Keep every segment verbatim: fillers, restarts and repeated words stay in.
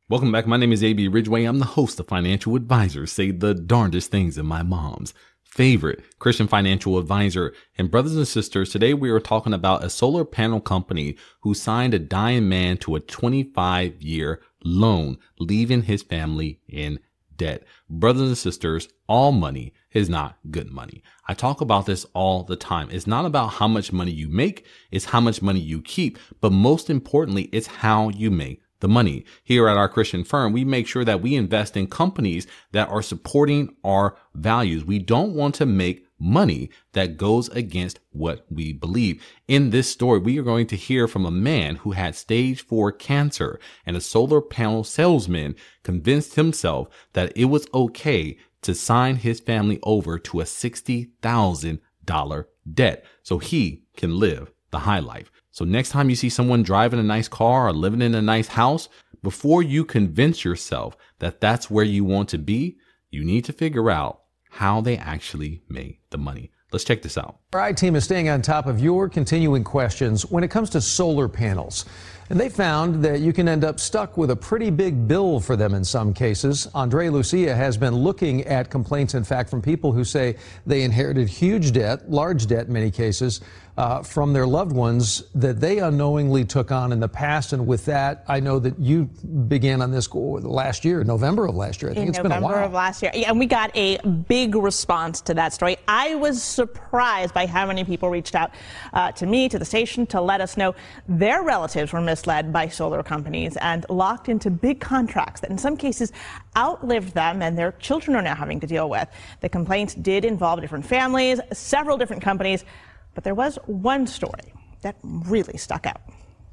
Welcome back. My name is A B Ridgeway. I'm the host of Financial Advisors Say the Darndest Things in My Mom's favorite Christian financial advisor. And brothers and sisters, today we are talking about a solar panel company who signed a dying man to a twenty-five year loan, leaving his family in debt. Brothers and sisters, all money is not good money. I talk about this all the time. It's not about how much money you make, it's how much money you keep. But most importantly, it's how you make the money. Here at our Christian firm, we make sure that we invest in companies that are supporting our values. We don't want to make money that goes against what we believe. In this story, we are going to hear from a man who had stage four cancer, and a solar panel salesman convinced himself that it was okay to sign his family over to a sixty thousand dollars debt so he can live the high life. So next time you see someone driving a nice car or living in a nice house, before you convince yourself that that's where you want to be, you need to figure out how they actually make the money. Let's check this out. Our I team is staying on top of your continuing questions when it comes to solar panels. And they found that you can end up stuck with a pretty big bill for them in some cases. Andre Lucia has been looking at complaints, in fact, from people who say they inherited huge debt, large debt in many cases, uh, from their loved ones that they unknowingly took on in the past. And with that, I know that you began on this last year, November of last year. I think in it's November been a while. of last year. Yeah, and we got a big response to that story. I was surprised by how many people reached out uh, to me, to the station, to let us know their relatives were misled by solar companies and locked into big contracts that in some cases outlived them and their children are now having to deal with. The complaints did involve different families, several different companies, but there was one story that really stuck out.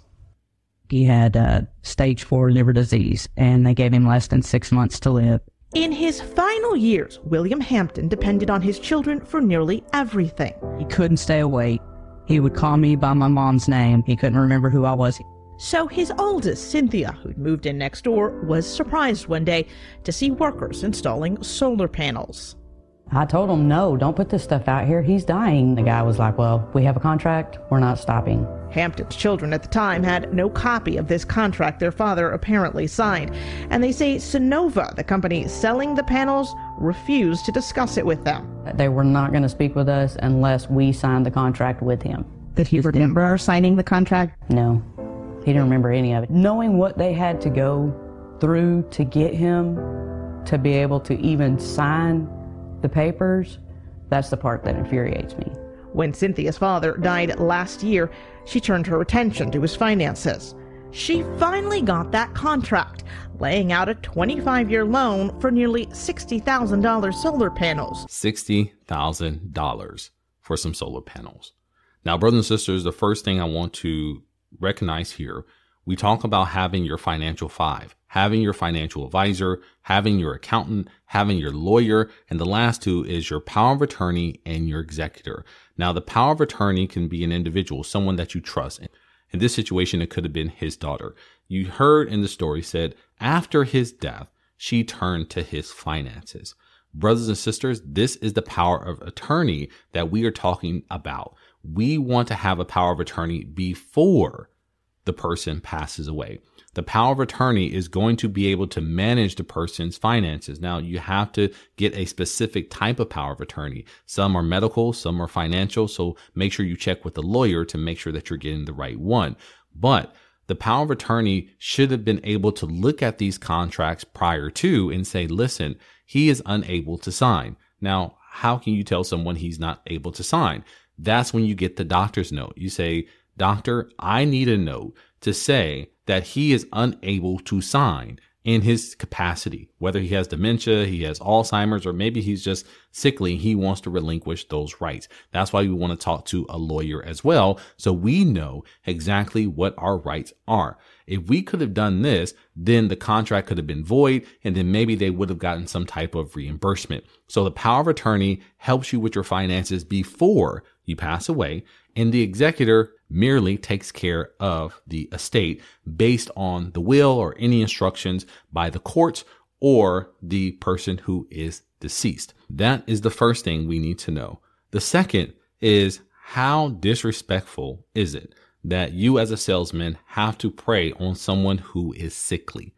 He had uh, stage four liver disease, and they gave him less than six months to live. In his final years, William Hampton depended on his children for nearly everything. He couldn't stay awake. He would call me by my mom's name. He couldn't remember who I was. So his oldest, Cynthia, who'd moved in next door, was surprised one day to see workers installing solar panels. I told him, no, don't put this stuff out here. He's dying. The guy was like, well, we have a contract. We're not stopping. Hampton's children at the time had no copy of this contract their father apparently signed. And they say Sonova, the company selling the panels, refused to discuss it with them. They were not going to speak with us unless we signed the contract with him. Did he remember signing the contract? No, he didn't remember any of it. Knowing what they had to go through to get him to be able to even sign the papers, that's the part that infuriates me. When Cynthia's father died last year, she turned her attention to his finances. She finally got that contract, laying out a twenty-five year loan for nearly sixty thousand dollars solar panels. sixty thousand dollars for some solar panels. Now, brothers and sisters, the first thing I want to recognize here, we talk about having your financial five, having your financial advisor, having your accountant, having your lawyer, and the last two is your power of attorney and your executor. Now, the power of attorney can be an individual, someone that you trust. In this situation, it could have been his daughter. You heard in the story said after his death, she turned to his finances. Brothers and sisters, this is the power of attorney that we are talking about. We want to have a power of attorney before the person passes away. The power of attorney is going to be able to manage the person's finances. Now, you have to get a specific type of power of attorney. Some are medical, some are financial. So make sure you check with the lawyer to make sure that you're getting the right one. But the power of attorney should have been able to look at these contracts prior to and say, listen, he is unable to sign. Now, how can you tell someone he's not able to sign? That's when you get the doctor's note. You say, doctor, I need a note to say that he is unable to sign in his capacity, whether he has dementia, he has Alzheimer's, or maybe he's just sickly. He wants to relinquish those rights. That's why we want to talk to a lawyer as well, so we know exactly what our rights are. If we could have done this, then the contract could have been void, and then maybe they would have gotten some type of reimbursement. So the power of attorney helps you with your finances before you pass away, and the executor merely takes care of the estate based on the will or any instructions by the courts or the person who is deceased. That is the first thing we need to know. The second is, how disrespectful is it that you as a salesman have to prey on someone who is sickly?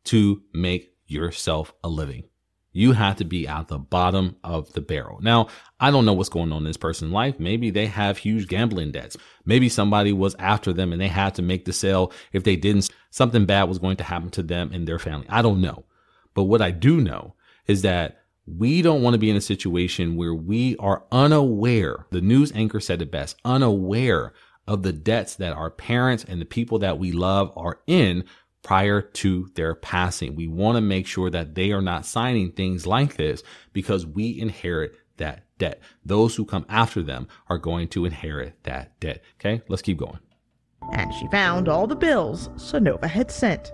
to make yourself a living. You have to be at the bottom of the barrel. Now, I don't know what's going on in this person's life. Maybe they have huge gambling debts. Maybe somebody was after them and they had to make the sale. If they didn't, something bad was going to happen to them and their family. I don't know. But what I do know is that we don't want to be in a situation where we are unaware. The news anchor said it best, unaware of the debts that our parents and the people that we love are in prior to their passing. We want to make sure that they are not signing things like this because we inherit that debt. Those who come after them are going to inherit that debt. Okay, let's keep going. And she found all the bills Sonova had sent.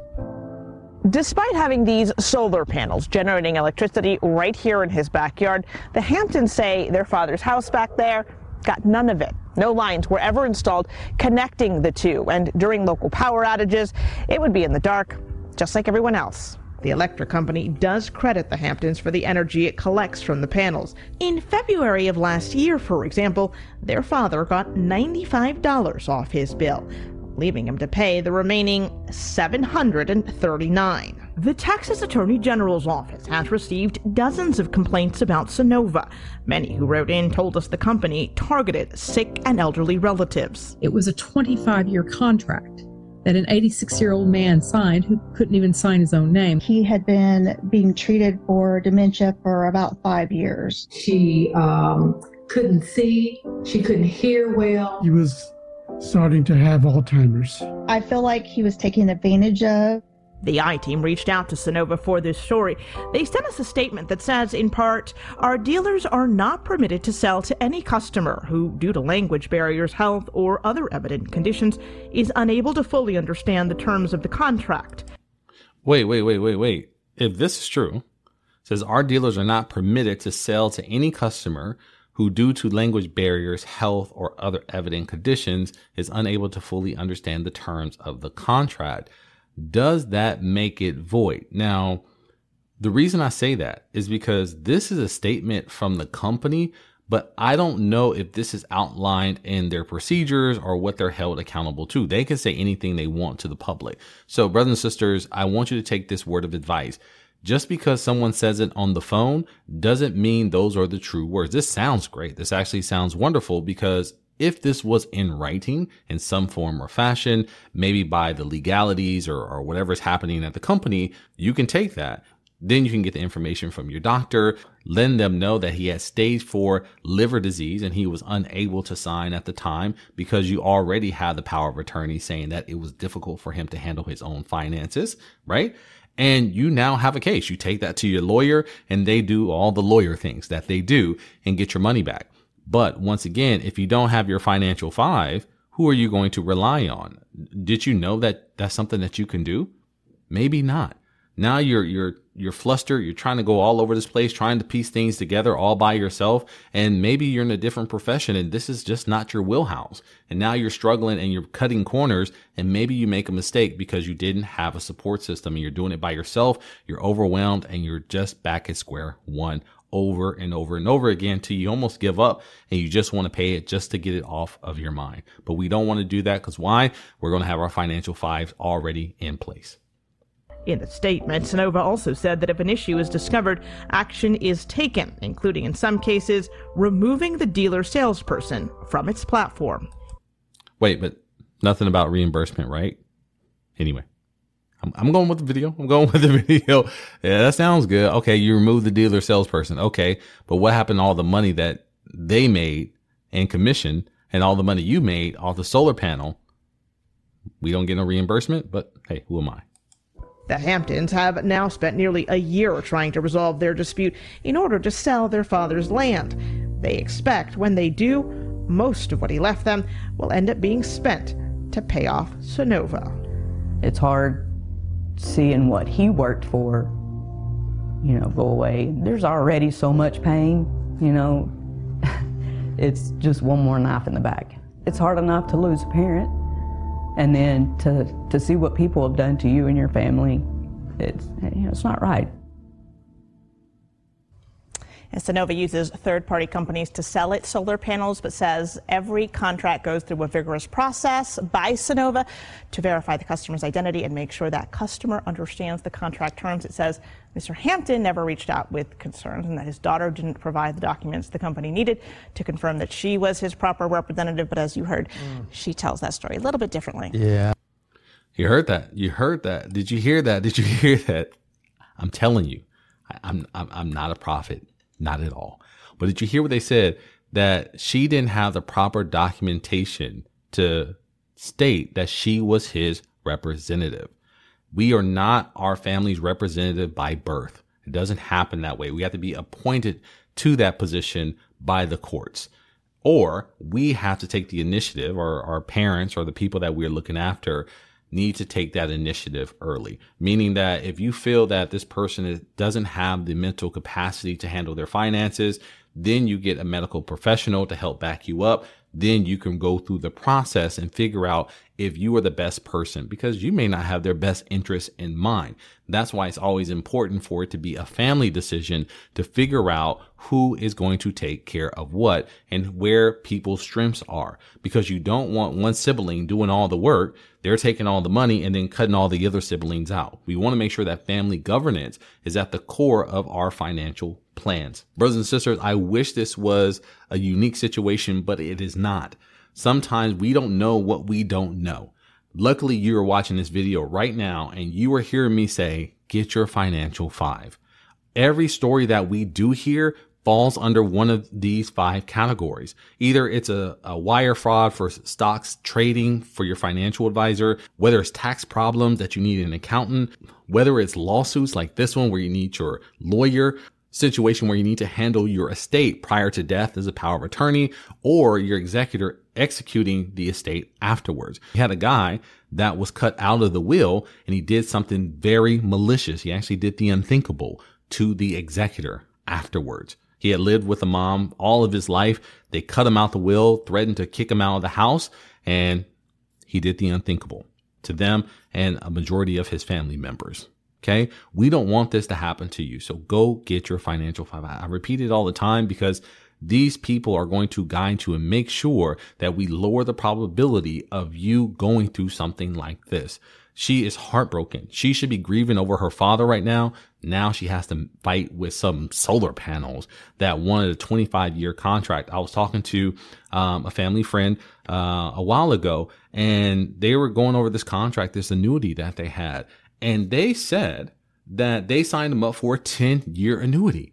Despite having these solar panels generating electricity right here in his backyard, the Hamptons say their father's house back there got none of it. No lines were ever installed connecting the two, and during local power outages, it would be in the dark, just like everyone else. The electric company does credit the Hamptons for the energy it collects from the panels. In February of last year, for example, their father got ninety-five dollars off his bill, leaving him to pay the remaining seven hundred thirty-nine dollars. The Texas Attorney General's office has received dozens of complaints about Sonova. Many who wrote in told us the company targeted sick and elderly relatives. It was a twenty-five year contract that an eighty-six-year-old man signed who couldn't even sign his own name. He had been being treated for dementia for about five years. She um, couldn't see, she couldn't hear well. He was starting to have Alzheimer's. I feel like he was taken advantage of. The I-Team reached out to Sonova for this story. They sent us a statement that says, in part, our dealers are not permitted to sell to any customer who, due to language barriers, health, or other evident conditions, is unable to fully understand the terms of the contract. Wait, wait, wait, wait, wait. If this is true, it says our dealers are not permitted to sell to any customer who, due to language barriers, health, or other evident conditions, is unable to fully understand the terms of the contract. Does that make it void? Now, the reason I say that is because this is a statement from the company, but I don't know if this is outlined in their procedures or what they're held accountable to. They can say anything they want to the public. So, brothers and sisters, I want you to take this word of advice. Just because someone says it on the phone doesn't mean those are the true words. This sounds great. This actually sounds wonderful because if this was in writing in some form or fashion, maybe by the legalities or, or whatever's happening at the company, you can take that. Then you can get the information from your doctor, let them know that he has stage four liver disease and he was unable to sign at the time because you already have the power of attorney saying that it was difficult for him to handle his own finances, right? And you now have a case. You take that to your lawyer and they do all the lawyer things that they do and get your money back. But once again, if you don't have your financial five, who are you going to rely on? Did you know that that's something that you can do? Maybe not. Now you're, you're, you're flustered. You're trying to go all over this place, trying to piece things together all by yourself. And maybe you're in a different profession and this is just not your wheelhouse. And now you're struggling and you're cutting corners and maybe you make a mistake because you didn't have a support system and you're doing it by yourself. You're overwhelmed and you're just back at square one over and over and over again till you almost give up and you just want to pay it just to get it off of your mind. But we don't want to do that because why? We're going to have our financial fives already in place. In the statement, Sonova also said that if an issue is discovered, action is taken, including in some cases, removing the dealer salesperson from its platform. Wait, but nothing about reimbursement, right? Anyway. I'm, I'm going with the video. I'm going with the video. Yeah, that sounds good. Okay, you remove the dealer salesperson. Okay, but what happened to all the money that they made in commission and all the money you made off the solar panel? We don't get no reimbursement, but hey, who am I? The Hamptons have now spent nearly a year trying to resolve their dispute in order to sell their father's land. They expect when they do, most of what he left them will end up being spent to pay off Sonova. It's hard seeing what he worked for, you know, go away. There's already so much pain, you know, it's just one more knife in the back. It's hard enough to lose a parent, and then to, to see what people have done to you and your family, it's, you know, it's not right. And Sunnova uses third-party companies to sell its solar panels, but says every contract goes through a vigorous process by Sunnova to verify the customer's identity and make sure that customer understands the contract terms. It says Mister Hampton never reached out with concerns and that his daughter didn't provide the documents the company needed to confirm that she was his proper representative. But as you heard, mm. she tells that story a little bit differently. Yeah. You heard that. You heard that. Did you hear that? Did you hear that? I'm telling you, I, I'm, I'm, I'm not a prophet. Not at all. But did you hear what they said? That she didn't have the proper documentation to state that she was his representative. We are not our family's representative by birth. It doesn't happen that way. We have to be appointed to that position by the courts. Or we have to take the initiative, or our parents or the people that we're looking after need to take that initiative early, meaning that if you feel that this person is, doesn't have the mental capacity to handle their finances, then you get a medical professional to help back you up. Then you can go through the process and figure out if you are the best person, because you may not have their best interests in mind. That's why it's always important for it to be a family decision to figure out who is going to take care of what and where people's strengths are, because you don't want one sibling doing all the work. They're taking all the money and then cutting all the other siblings out. We want to make sure that family governance is at the core of our financial plans. Brothers and sisters, I wish this was a unique situation, but it is not. Sometimes we don't know what we don't know. Luckily, you are watching this video right now and you are hearing me say, get your financial five. Every story that we do here falls under one of these five categories. Either it's a, a wire fraud for stocks trading for your financial advisor, whether it's tax problems that you need an accountant, whether it's lawsuits like this one where you need your lawyer, situation where you need to handle your estate prior to death as a power of attorney, or your executor executing the estate afterwards. You had a guy that was cut out of the will and he did something very malicious. He actually did the unthinkable to the executor afterwards. He had lived with a mom all of his life. They cut him out the will, threatened to kick him out of the house, and he did the unthinkable to them and a majority of his family members. Okay. We don't want this to happen to you. So go get your financial five. I repeat it all the time because these people are going to guide you and make sure that we lower the probability of you going through something like this. She is heartbroken. She should be grieving over her father right now. Now she has to fight with some solar panels that wanted a twenty-five year contract. I was talking to um, a family friend uh, a while ago, and they were going over this contract, this annuity that they had. And they said that they signed them up for a ten year annuity.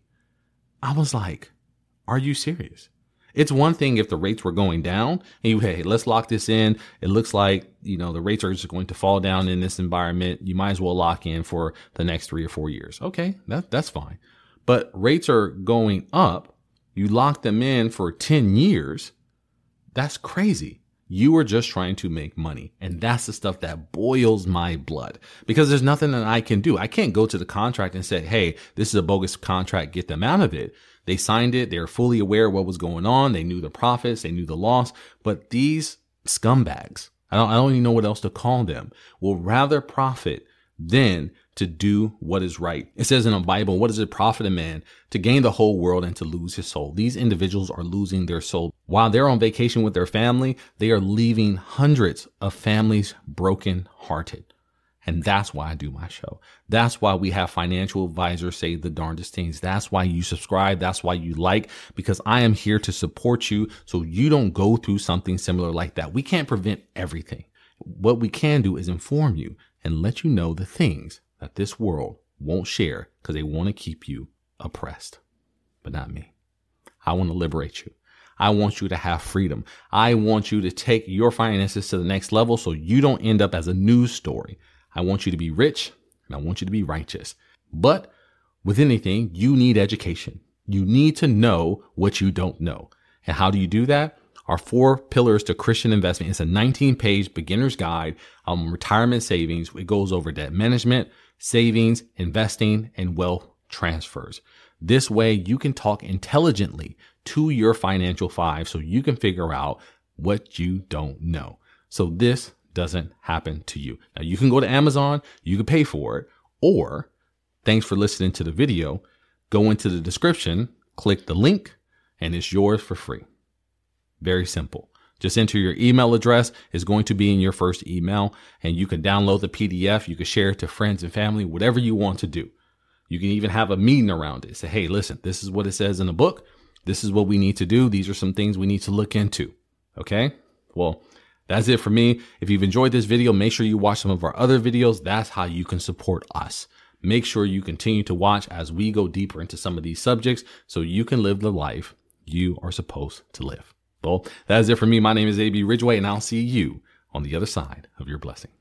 I was like, are you serious? It's one thing if the rates were going down and you, hey, let's lock this in. It looks like, you know, the rates are just going to fall down in this environment. You might as well lock in for the next three or four years. Okay, that, that's fine. But rates are going up. You lock them in for ten years. That's crazy. You are just trying to make money. And that's the stuff that boils my blood, because there's nothing that I can do. I can't go to the contract and say, hey, this is a bogus contract. Get them out of it. They signed it. They're fully aware of what was going on. They knew the profits. They knew the loss. But these scumbags, I don't, I don't even know what else to call them, will rather profit than to do what is right. It says in the Bible, what does it profit a man to gain the whole world and to lose his soul? These individuals are losing their soul. While they're on vacation with their family, they are leaving hundreds of families broken hearted. And that's why I do my show. That's why we have financial advisors say the darndest things. That's why you subscribe. That's why you like, because I am here to support you so you don't go through something similar like that. We can't prevent everything. What we can do is inform you and let you know the things that this world won't share because they want to keep you oppressed. But not me. I want to liberate you. I want you to have freedom. I want you to take your finances to the next level so you don't end up as a news story. I want you to be rich and I want you to be righteous. But with anything, you need education. You need to know what you don't know. And how do you do that? Our four pillars to Christian investment. It's a nineteen page beginner's guide on retirement savings. It goes over debt management, savings, investing, and wealth transfers. This way you can talk intelligently to your financial five so you can figure out what you don't know. So this doesn't happen to you. Now you can go to Amazon, you can pay for it, or thanks for listening to the video, go into the description Click the link and it's yours for free. Very simple. Just enter your email address. It's going to be in your first email, and you can download the P D F. You can share it to friends and family, whatever you want to do. You can even have a meeting around it. Say, hey, listen, this is what it says in the book. This is what we need to do. These are some things we need to look into. Okay? Well, that's it for me. If you've enjoyed this video, make sure you watch some of our other videos. That's how you can support us. Make sure you continue to watch as we go deeper into some of these subjects so you can live the life you are supposed to live. Well, that is it for me. My name is A B Ridgeway, and I'll see you on the other side of your blessing.